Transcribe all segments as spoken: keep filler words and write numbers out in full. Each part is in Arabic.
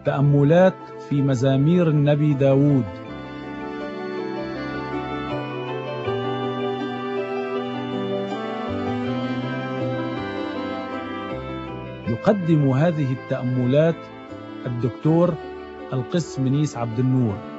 تأملات في مزامير النبي داود. يقدم هذه التأملات الدكتور القس منيس عبد النور.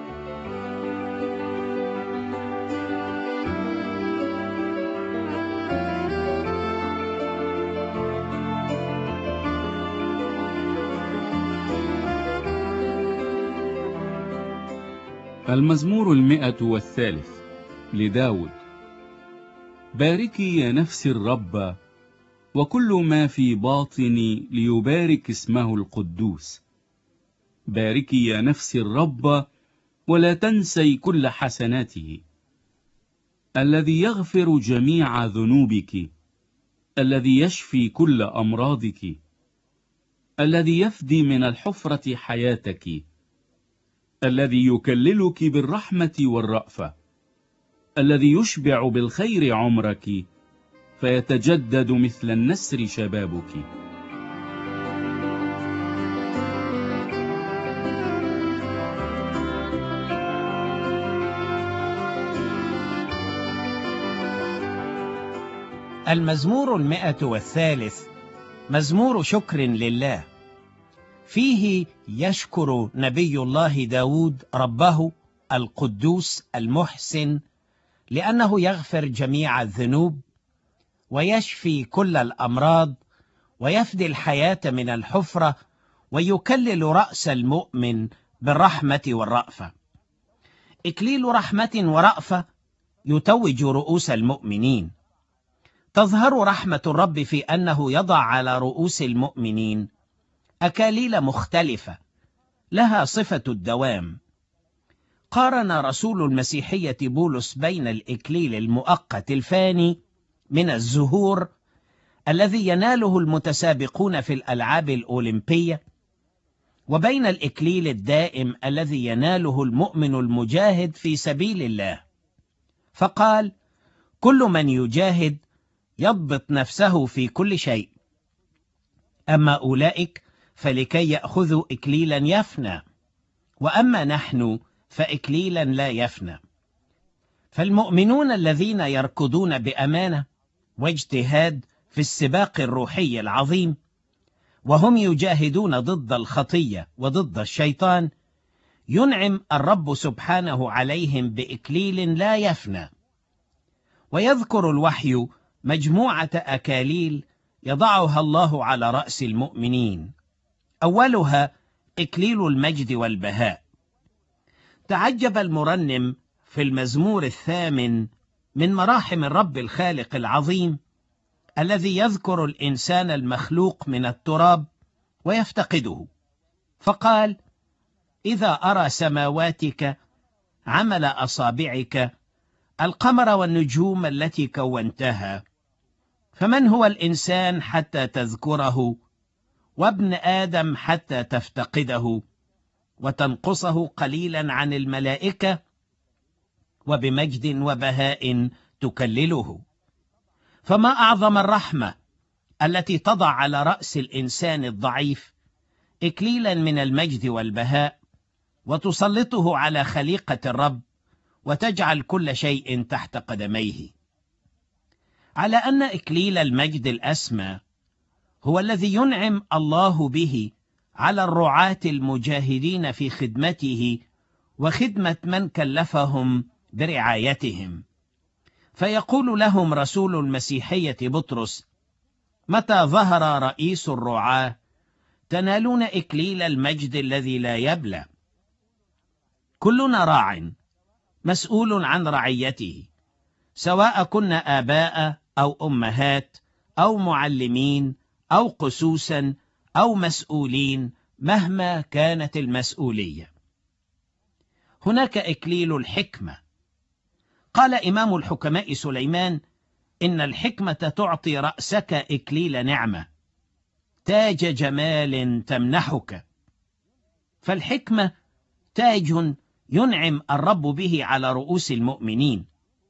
المزمور المئة والثالث لداود. باركي يا نفس الرب، وكل ما في باطني ليبارك اسمه القدوس. باركي يا نفس الرب، ولا تنسي كل حسناته. الذي يغفر جميع ذنوبك، الذي يشفي كل أمراضك، الذي يفدي من الحفرة حياتك، الذي يكللك بالرحمة والرأفة، الذي يشبع بالخير عمرك، فيتجدد مثل النسر شبابك. المزمور المئة والثالث مزمور شكر لله، فيه يشكر نبي الله داود ربه القدوس المحسن، لأنه يغفر جميع الذنوب ويشفي كل الأمراض ويفدي الحياة من الحفرة ويكلل رأس المؤمن بالرحمة والرأفة. إكليل رحمة ورأفة يتوج رؤوس المؤمنين. تظهر رحمة الرب في أنه يضع على رؤوس المؤمنين أكاليل مختلفة لها صفة الدوام. قارن رسول المسيحية بولس بين الإكليل المؤقت الفاني من الزهور الذي يناله المتسابقون في الألعاب الأولمبية، وبين الإكليل الدائم الذي يناله المؤمن المجاهد في سبيل الله. فقال: كل من يجاهد يضبط نفسه في كل شيء، أما أولئك فلكي يأخذوا إكليلا يفنى، وأما نحن فإكليلا لا يفنى. فالمؤمنون الذين يركضون بأمانة واجتهاد في السباق الروحي العظيم، وهم يجاهدون ضد الخطية وضد الشيطان، ينعم الرب سبحانه عليهم بإكليل لا يفنى. ويذكر الوحي مجموعة أكاليل يضعها الله على رأس المؤمنين. أولها إكليل المجد والبهاء. تعجب المرنم في المزمور الثامن من مراحم الرب الخالق العظيم الذي يذكر الإنسان المخلوق من التراب ويفتقده، فقال: إذا أرى سماواتك عمل أصابعك، القمر والنجوم التي كونتها، فمن هو الإنسان حتى تذكره، وابن آدم حتى تفتقده، وتنقصه قليلا عن الملائكة، وبمجد وبهاء تكلله. فما أعظم الرحمة التي تضع على رأس الإنسان الضعيف إكليلا من المجد والبهاء، وتسلطه على خليقة الرب، وتجعل كل شيء تحت قدميه. على أن إكليل المجد الأسمى هو الذي ينعم الله به على الرعاة المجاهدين في خدمته وخدمة من كلفهم برعايتهم. فيقول لهم رسول المسيحية بطرس: متى ظهر رئيس الرعاة تنالون إكليل المجد الذي لا يبلى. كلنا راع مسؤول عن رعيته، سواء كنا آباء أو أمهات أو معلمين أو قسوسا أو مسؤولين، مهما كانت المسؤولية. هناك إكليل الحكمة. قال إمام الحكماء سليمان: إن الحكمة تعطي رأسك إكليل نعمة، تاج جمال تمنحك. فالحكمة تاج ينعم الرب به على رؤوس المؤمنين.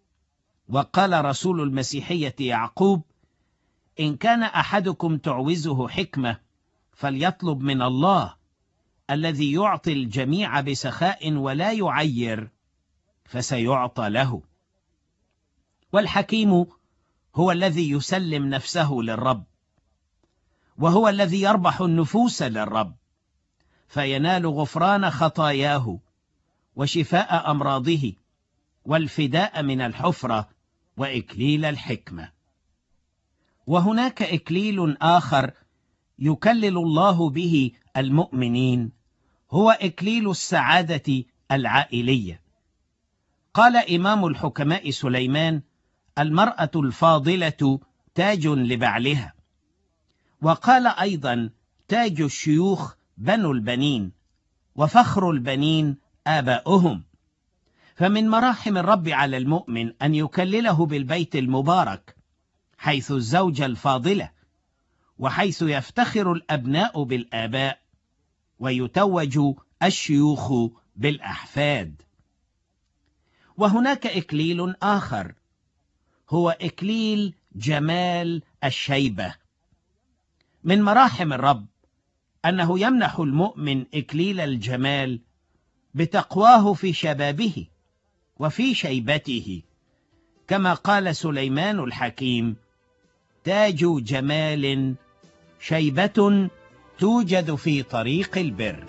وقال رسول المسيحية يعقوب: إن كان أحدكم تعوزه حكمة فليطلب من الله الذي يعطي الجميع بسخاء ولا يعير فسيعطى له. والحكيم هو الذي يسلم نفسه للرب، وهو الذي يربح النفوس للرب، فينال غفران خطاياه وشفاء أمراضه والفداء من الحفرة وإكليل الحكمة. وهناك إكليل آخر يكلل الله به المؤمنين، هو إكليل السعادة العائلية. قال إمام الحكماء سليمان: المرأة الفاضلة تاج لبعلها. وقال أيضا: تاج الشيوخ بنو البنين، وفخر البنين آباؤهم. فمن مراحم الرب على المؤمن أن يكلله بالبيت المبارك، حيث الزوجة الفاضلة، وحيث يفتخر الأبناء بالآباء، ويتوج الشيوخ بالأحفاد. وهناك إكليل آخر، هو إكليل جمال الشيبة. من مراحم الرب أنه يمنح المؤمن إكليل الجمال بتقواه في شبابه وفي شيبته، كما قال سليمان الحكيم: تاج جمال شيبة توجد في طريق البر.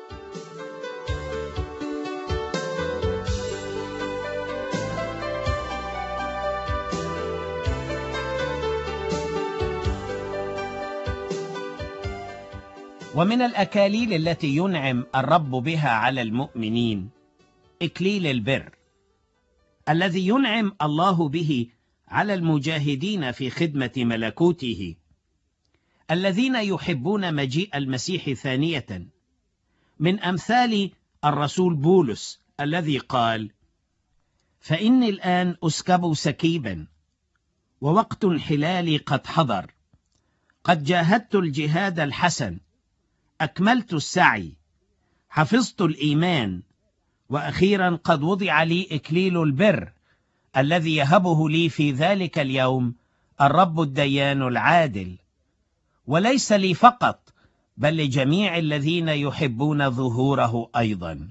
ومن الأكاليل التي ينعم الرب بها على المؤمنين إكليل البر، الذي ينعم الله به على المجاهدين في خدمة ملكوته، الذين يحبون مجيء المسيح ثانية، من أمثال الرسول بولس الذي قال: فإني الآن أسكب سكيبا، ووقت انحلالي قد حضر، قد جاهدت الجهاد الحسن، أكملت السعي، حفظت الإيمان، وأخيرا قد وضع لي إكليل البر الذي يهبه لي في ذلك اليوم الرب الديان العادل، وليس لي فقط بل لجميع الذين يحبون ظهوره أيضا.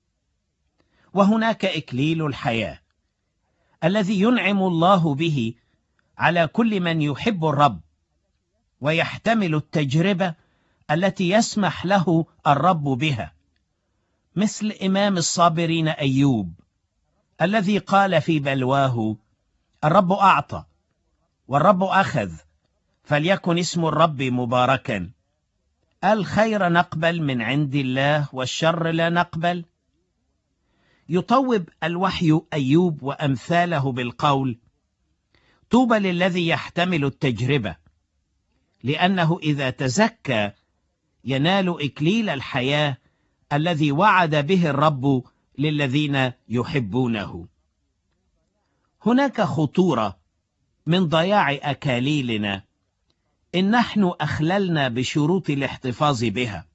وهناك إكليل الحياة الذي ينعم الله به على كل من يحب الرب ويحتمل التجربة التي يسمح له الرب بها، مثل إمام الصابرين أيوب الذي قال في بلواه: الرب أعطى والرب أخذ، فليكن اسم الرب مباركا. الخير نقبل من عند الله والشر لا نقبل. يطوب الوحي أيوب وأمثاله بالقول: طوبى للذي يحتمل التجربة، لأنه إذا تزكى ينال إكليل الحياة الذي وعد به الرب للذين يحبونه. هناك خطورة من ضياع أكاليلنا إن نحن أخللنا بشروط الاحتفاظ بها.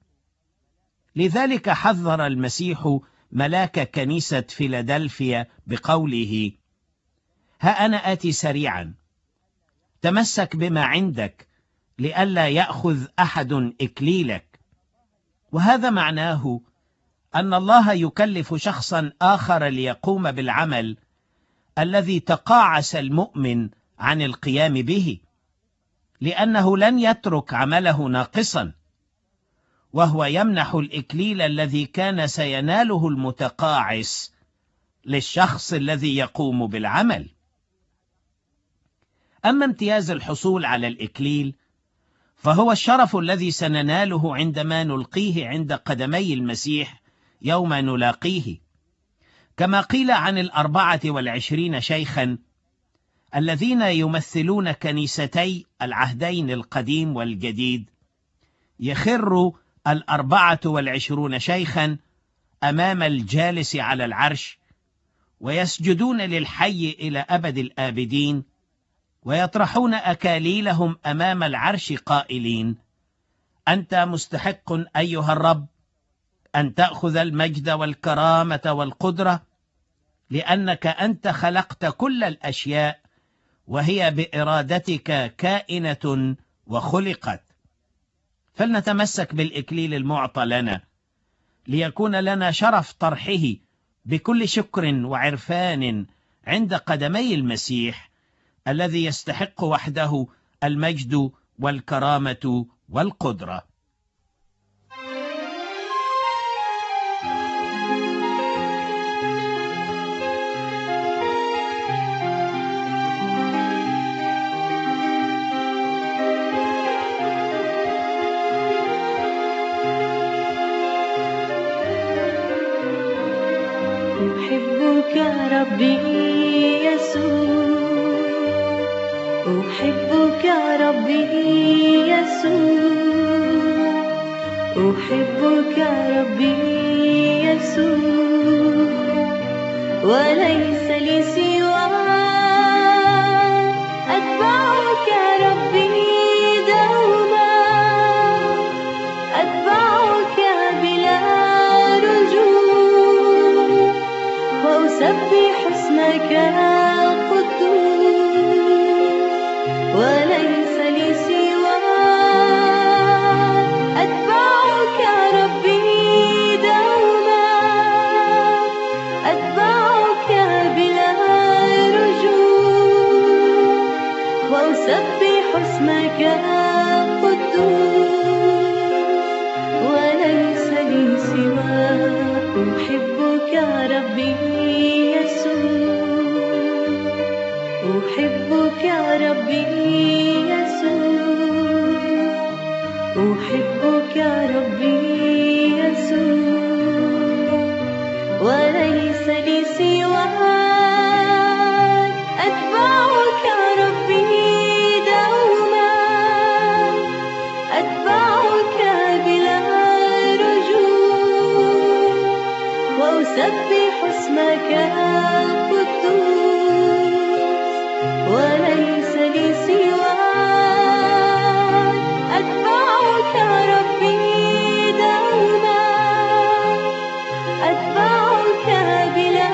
لذلك حذر المسيح ملاك كنيسة فيلادلفيا بقوله: ها أنا آتي سريعا، تمسك بما عندك لئلا يأخذ أحد إكليلك. وهذا معناه أن الله يكلف شخصا آخر ليقوم بالعمل الذي تقاعس المؤمن عن القيام به، لأنه لن يترك عمله ناقصا، وهو يمنح الإكليل الذي كان سيناله المتقاعس للشخص الذي يقوم بالعمل. أما امتياز الحصول على الإكليل فهو الشرف الذي سنناله عندما نلقيه عند قدمي المسيح يوم نلاقيه، كما قيل عن الأربعة والعشرين شيخا الذين يمثلون كنيستي العهدين القديم والجديد. يخر الأربعة والعشرون شيخا أمام الجالس على العرش، ويسجدون للحي إلى أبد الآبدين، ويطرحون أكاليلهم أمام العرش قائلين: أنت مستحق أيها الرب أن تأخذ المجد والكرامة والقدرة، لأنك أنت خلقت كل الأشياء، وهي بإرادتك كائنة وخلقت. فلنتمسك بالإكليل المعطى لنا ليكون لنا شرف طرحه بكل شكر وعرفان عند قدمي المسيح الذي يستحق وحده المجد والكرامة والقدرة. أحبك ربي يسوع، أحبك ربي يسوع، أحبك ربي يسوع، وليس لي سواك، أتبعك ربي دوما، أتبعك بلا رجوع، وأسبح اسمك القدوس، وليس لي سواك، أتبعك ربي دوما، أتبعك بلا رجوع، وأسبح اسمك القدوس، وليس لي سواك. أحبك ربي يسوع، أحبك ربي يسوع، أحبك ربي يسوع، وليس لي سواك، أتبعك ربي دوما، أتبعك بلا رجوع، وأسبح اسمك القدوس، وليس لي سواك، أتبعك ربي دوما، أتبعك بلا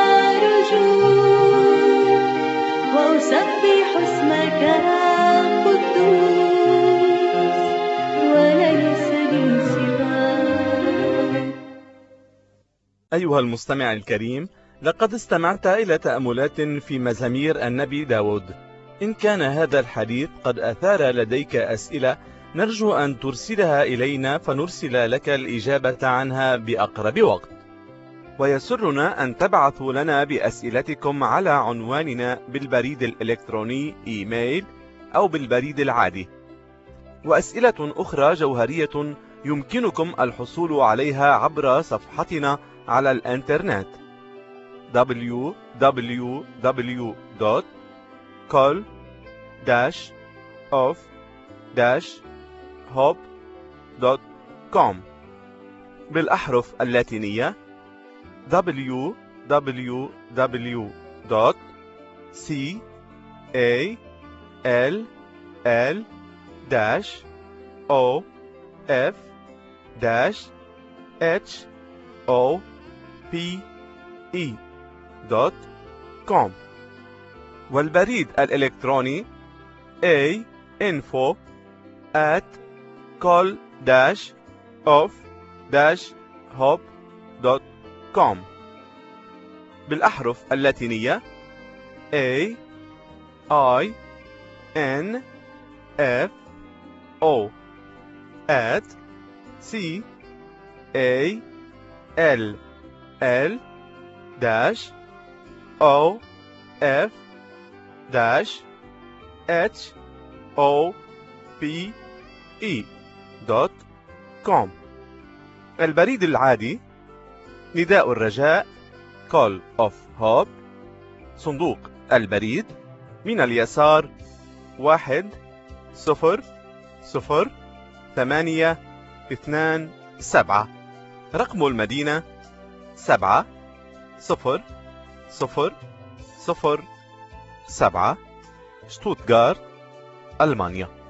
رجوع، وأسبح اسمك القدوس، وليس لي سواك. أيها المستمع الكريم، لقد استمعت إلى تأملات في مزامير النبي داود. إن كان هذا الحديث قد أثار لديك أسئلة، نرجو أن ترسلها إلينا فنرسل لك الإجابة عنها بأقرب وقت. ويسرنا أن تبعثوا لنا بأسئلتكم على عنواننا بالبريد الإلكتروني إيميل أو بالبريد العادي. وأسئلة أخرى جوهرية يمكنكم الحصول عليها عبر صفحتنا على الإنترنت دبليو دبليو دبليو دوت كول داش اوف داش هوب دوت كوم بالأحرف اللاتينية دبليو دبليو دبليو دوت سي إيه إل إل داش أو إف داش إتش أو بي إي دوت كوم، والبريد الإلكتروني A info at call dash of dash hop دوت كوم بالأحرف اللاتينية A I N F O at C A L L dash O F dash H O P E دوت كوم. البريد العادي نداء الرجاء Call of Hope، صندوق البريد من اليسار واحد صفر صفر ثمانية اثنان سبعة، رقم المدينة سبعة صفر صفر صفر سبعة، شتوتغارت، ألمانيا.